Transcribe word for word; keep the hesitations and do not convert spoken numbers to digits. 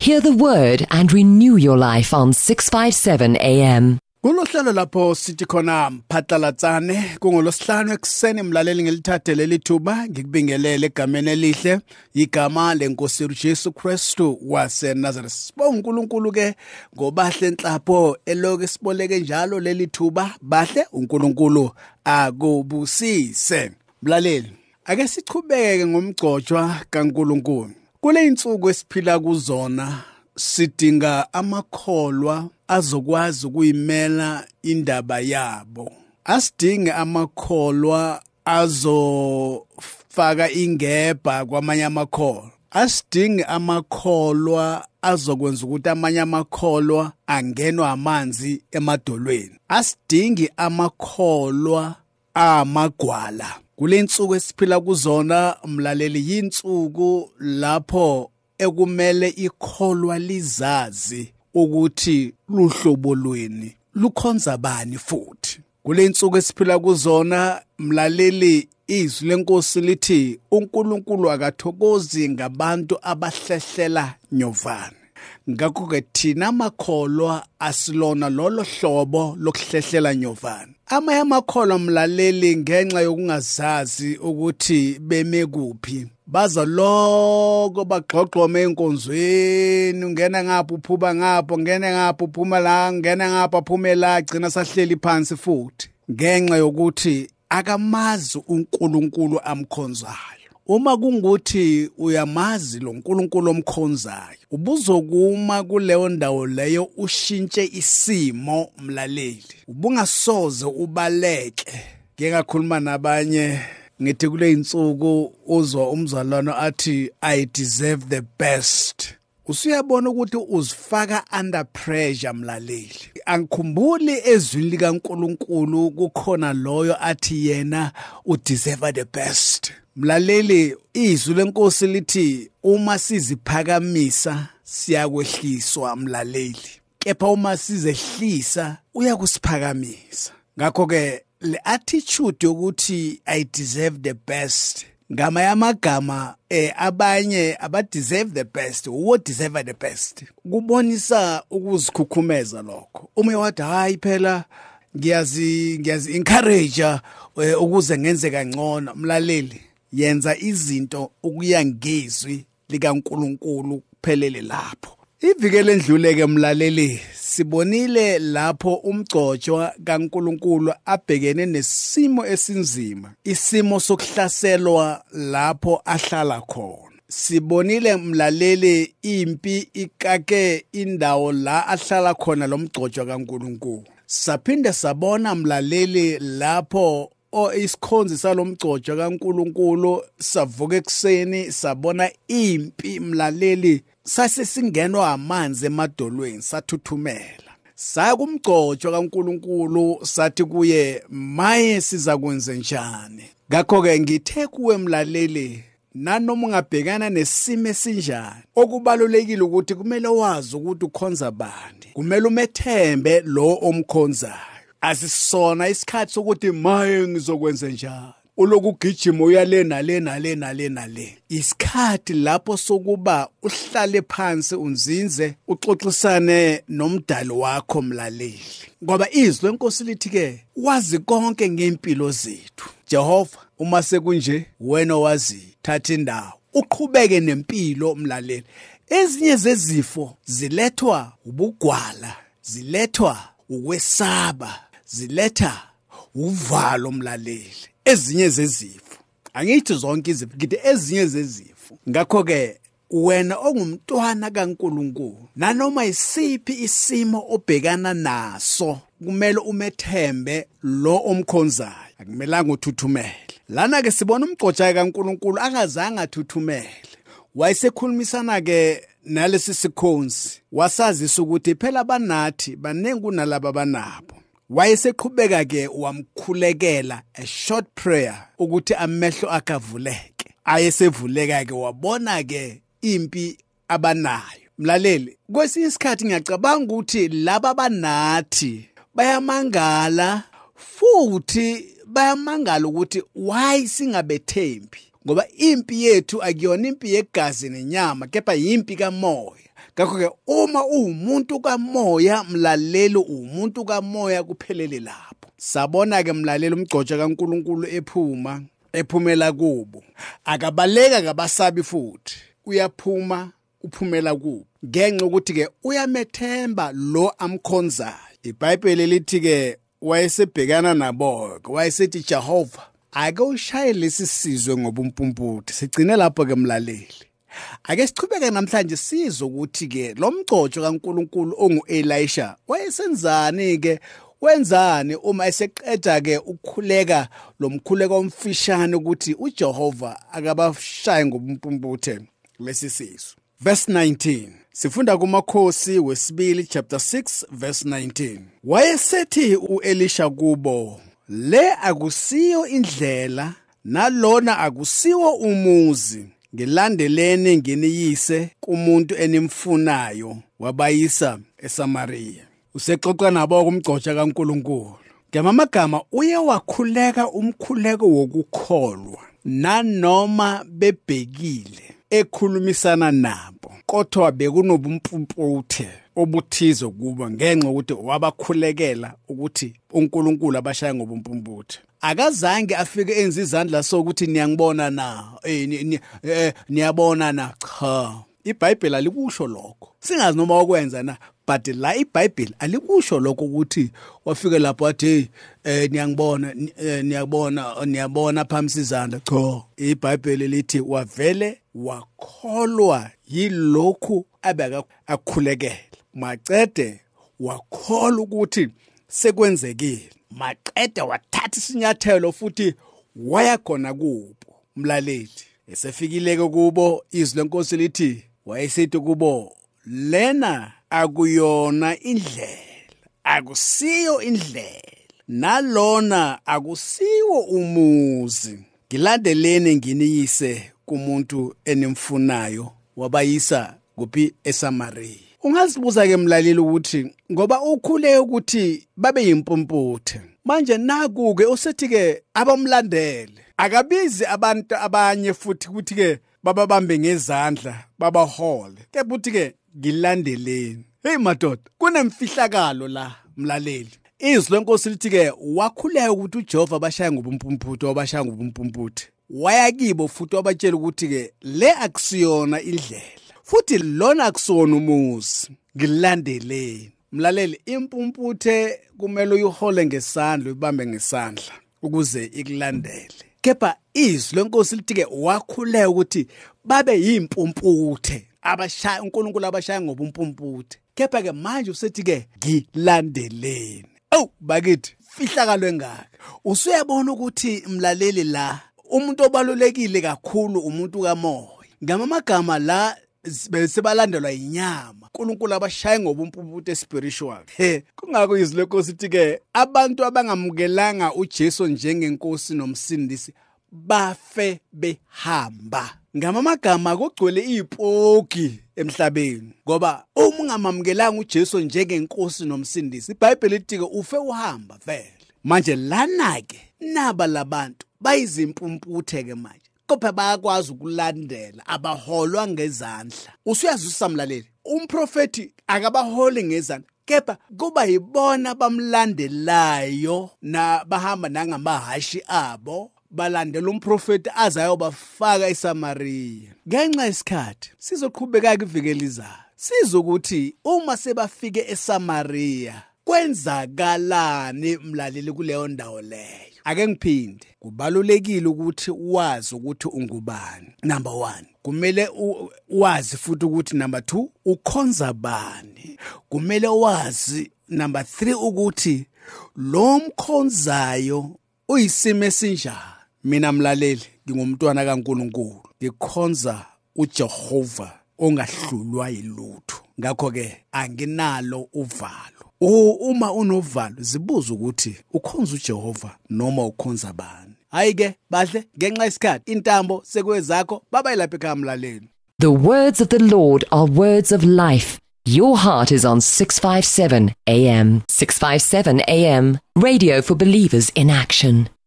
Hear the word and renew your life on six fifty-seven A M. Kulohlelo lapho sithi khona mphatlalatsane kungolosihlanu ekseni mlaleli ngelithathe leli thuba ngikubingelele egameni elihle igama lenkosi uJesu Kristu wase Nazareth. Sibonga uNkulunkulu ke ngobahle enhlapho eloke siboleke njalo leli thuba bahle uNkulunkulu akubusise. Mlaleli ake sichubeke ngomgcojwa kaNkulunkulu. Kule insuku esiphila kuzona sidinga amakholwa azokwazi ukuyimela indaba yabo. Asidinge amakholwa azofaka ingebha kwamanye amakholwa. Asidinge amakholwa azokwenza ukuthi amanye amakholwa angenwe amanzi emadolweni. Asidingi amakholwa amagwala. Kule insuku esiphila kuzona mlaleli yinsuku lapho ekumele ikholwa lizazi ukuthi luhlobo lweni lukhonza bani futhi. Kule insuku esiphila kuzona mlaleli izwi lenkosi lithi uNkulunkulu akathokozi ngabantu abahlehlela nyovane. Ngakho ke thina amakholwa asilona lolo hlobo lokuhlehlela nyovane. Amanye amakholwa mlaleli ngenxa yokungazazi ukuthi beme kuphi baza lokho bagxogxome enkonzweni, ungena ngapha uphuba ngapha, ungena ngapha uphuma la, ungena ngapha uphume la, gcina sahleli phansi futhi ngenxa yokuthi akamazi uNkulunkulu amkhonzayo. Uma kungukuthi uyamazi lo uNkulunkulu omkhonzayo ubuzokuma kuleyo ndawo leyo ushintshe isimo mlaleli. Ubungasoze ubaleke. Ngeke ngakhuluma nabanye ngithi kule insuku uzwa umzalwane athi I deserve the best. Usuyabona ukuthi uzifaka under pressure mlaleli. Angikhumbuli ezwini likaNkulunkulu kukhona loyo athi yena u deserve the best. Mlaleli izwi lenkosi lithi uma siziphakamisa siyakwehliswa mlaleli. Kepha uma sizehlisa uyakusiphakamisa. Ngakho ke le attitude yokuthi I deserve the best ngama yamagama eh abanye aba deserve the best wo deserve the best kubonisa ukuzikhukhumeza lokho. Uma wathi hayi phela ngiyazi ngiyazi encourage ukuze ngenze kangcono mlaleli yenza izinto ukuya ngezwi likaNkulunkulu kuphelele lapho. Ivikele endluleke mlaleli sibonile lapho umgcojwa kaNkulunkulu abhekene nesimo esinzima, isimo sokuhlaselwa lapho ahlala khona. Sibonile mlaleli impi ikake indawo la ahlala khona lo mgcojwa kaNkulunkulu. Saphinde sabona mlaleli lapho o isikhonzi salomgcojwa kaNkulunkulu savuka ekseni sabona impi mlaleli sase singenwa amanzi emadolweni sathuthumela. Saya kumgcojwa kaNkulunkulu sathi kuye maye siza kwenza njani. Ngakho ke ngithe kuwe mlaleli nanoma ungabhekana nesimo esinjani okubalulekile ukuthi kumele wazi ukuthi ukhonza bani. Kumele umethembe lo omkhonzayo. Asisona isikhathi sokuthi maye ngizokwenza njani. Ulokugijima uyale nale nale nale nale. Isikhathi lapho sokuba uhlale phansi unzinze uxoxisane nomdali wakho mlaleli. Ngoba izwi lenkosi lithi ke wazi konke ngempilo zethu. Jehova uma sekunje wena wazi thatha indawo. Uqhubeke nempilo mlaleli. Ezinye zezifo zilethwa ubugwala, zilethwa ukwesaba, ziletha uvalo mlaleli. Ezinye zezifo angithi zonke izifo ngithi ezinye zezifo. Ngakho ke wena ongumntwana kaNkulunkulu nanoma isiphi isimo obhekana naso kumele umethembe lo omkhonzayo. Akumelanga uthuthumele. Lana ke sibona umgcojwa kaNkulunkulu akazange athuthumele. Wayesekhulumisana ke nalesi sikhonzi wasazisa ukuthi phela banathi banengi kunalabo banabo. Wayeseqhubeka ke wamkhulekela a short prayer ukuthi amehlo akavuleke. Ayesevuleka ke wabona ke impi abanayo. Mlaleli kwesinye isikhathi ngiyacabanga ukuthi laba banathi bayamangala futhi bayamangala ukuthi why singabethembi ngoba impi yethu akuyona impi yegazi nenyama kepha impi kamoya. ngakho ke uma uwumuntu kamoya mlaleli umuntu kamoya kuphelele lapho sabona ke mlaleli umgcotsha kaNkuluNkulu ephuma ephumela kubo akabaleka kabasabi futhi uyaphuma uphumela kubo ngenxa ukuthi ke uyamethemba lo amkhonzayo iBhayibheli lithi ke wayesebhekana nabo wayesethi Jehova ake ushaye lesi sizwe ngobumpumputhi sigcine lapho ke mlaleli ake sichubeke namhlanje sizwe ukuthi ke lo mgcotsho kaNkuluNkulu onguElisha wayesenzani ke wenzani uma eseqeda ke ukukhuleka lo mkhuleko omfishane ukuthi uJehova akabashaye ngobumpumputhe lesi sizwe. Verse nineteen sifunda kumakhosi wesibili chapter six verse nineteen. Wayesethi uElisha kubo le akusiyo indlela nalona akusiwo umuzi ngilandelene nginiyise kumuntu enimfunayo wabayisa eSamaria. Usexoxa nabo kumgcotsha kaNkuluNkulu ngamagama uye wakhuleka umkhuleko wokukholwa nanoma bebhekile ekhulumisana nabo kodwa bekunobumpumputhe obuthize kuba ngenxa ukuthi wabakhulekela ukuthi uNkulunkulu abashaya ngobumpumputhe akazange afike enza izandla sokuthi niyangibona na eh niyabona na cha iBhayibheli alikusho lokho singazi noma wakwenza na but la iBhayibheli alikusho lokho ukuthi wafike lapho athi eh niyangibona niyabona niyabona phambi izandla cha iBhayibheli lithi wavele wakholwa yilokhu abeka akhulekela macede wakholwa ukuthi sekwenzekile maqede wathatha isinyathelo futhi waya khona kubo mlaleli esefikileke kubo izwi lenkosi lithi wayesethi kubo lena akuyona indlela akusiyo indlela nalona akusiwo umuzi ngilandelene nginiyise kumuntu enimfunayo wabayisa kuphi eSamaria. Ungazibuza ke mlaleli ukuthi ngoba ukhule ukuthi babe yimpumputhe manje naku ke usethi ke abamlandele akabizi abantu abanye futhi ukuthi ke bababambe ngezandla babahole kepha uthi ke ngilandeleni. Hey madoda kunemfihlakalo la mlaleli izwi lenkosi lithi ke wakhuleka ukuthi uJehova abashaya ngobumpumputhe wabashaya ngobumpumputhe waya kibo futhi wabatshela ukuthi ke le akusiyona indlela futhi lona akusona umuzi ngilandeleni. Mlaleli impumputhe kumele uyihole ngesandla ubambe ngesandla ukuze ikulandele kepha izwi lenkosi lithi ke wakhuleka ukuthi babe yimpumputhe abashaya uNkulunkulu abashaya ngobumpumputhe kepha ke manje usethi ke ngilandeleni. Oh bakithi fihlakalo engaka usuyabona ukuthi mlaleli la umuntu obalulekile kakhulu umuntu kamoya ngamagama la sebalandelwa inyama uNkulunkulu abashaya ngobumpumputhe spiritual. He kungako izwi lenkosi lithi ke abantu abangamukelanga uJesu njengenkosi nomsindisi bafe behamba ngamagama kugcwele izipoki emhlabeni ngoba uma ungamamkelanga uJesu njengenkosi nomsindisi iBhayibheli lithi ke ufe uhamba vele. Manje lana ke naba labantu bayizimpumputhe ke manje kodwa bayakwazi ukulandela abaholwa ngezandla. Usuyazisa mlaleli umprofeti akabaholi ngezandla kepha kuba yibona bamlandelayo na bahamba nangamahashi abo balandela umprofeti azayo bafaka eSamaria. Ngenxa yesikhathi sizoqhubeka kuvikeliza sizokuthi uma sebafike eSamaria kwenzakalani mlaleli kuleyo ndawo leyo. Ake ngiphinde kubalulekile ukuthi wazi ukuthi ungubani. Number one kumele wazi futhi ukuthi number two ukhonza bani. Kumele wazi number three ukuthi lo mkhonzayo uyisimo esinjani. Mina mlaleli ngingumntwana kaNkuluNkulu ngikhonza uJehova ongahlulwa yilutho ngakho ke anginalo uvalo. Uma unovalo zibuza ukuthi ukhonza uJehova noma ukhonza bani. Hayi ke bahle ngenxa yesikhathi intambo sekwezakho baba ilapha ekhaya mlaleli. The words of the Lord are words of life. Your heart is on six fifty-seven A M. six fifty-seven A M, radio for believers in action.